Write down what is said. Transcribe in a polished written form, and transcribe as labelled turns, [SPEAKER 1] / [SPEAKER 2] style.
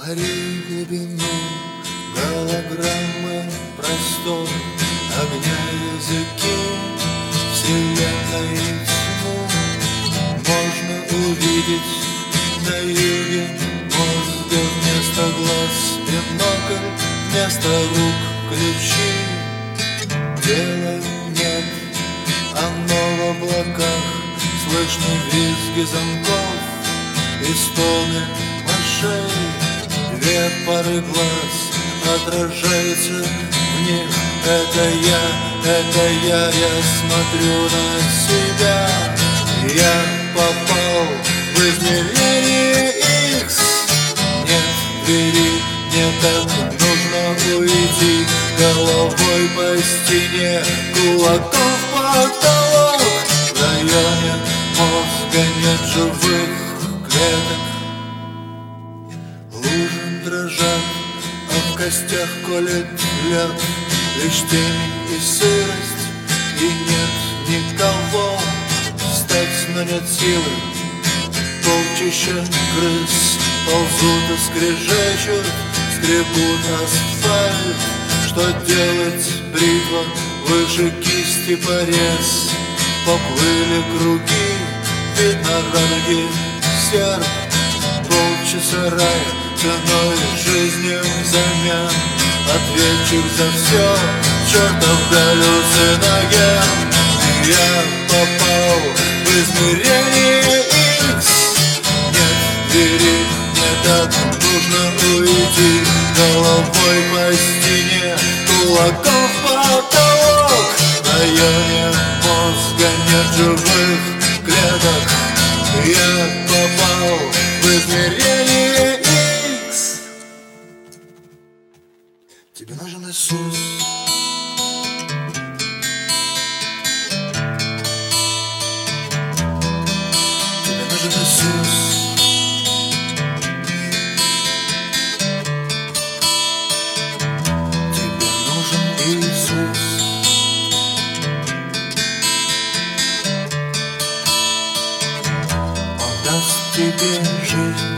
[SPEAKER 1] Пари глубину голограммы, простор огня, языки вселенной тьму. Можно увидеть на юге мозга вместо глаз бинокль, вместо рук ключи. Дела нет, оно в облаках, слышны визги замков и стоны мышей. Две пары глаз отражаются в них. Это я смотрю на себя. Я попал в измерение X. Нет двери, мне так нужно уйти. Головой по стене, кулаком в потолок. В районе мозга нет живых клеток. Лужи дрожат, а в костях колет лед. Лишь темень и сырость, и нет никого. Встать, но нет силы. Полчища крыс ползут и скрежещут, скребут асфальт. Что делать, бритва выше кисти порез. Поплыли круги, видно радуги серп. Полчаса рая ценой жизни взамен. Ответчик за все, чертов галлюциноген. Я попал в измерение X. Нет двери, мне так нужно уйти. Головой по стене, кулаком в потолок. В районе мозга нет живых клеток. Я попал в измерение X. Тебе нужен Иисус. Тебе нужен Иисус. Тебе нужен Иисус. Он даст тебе жизнь.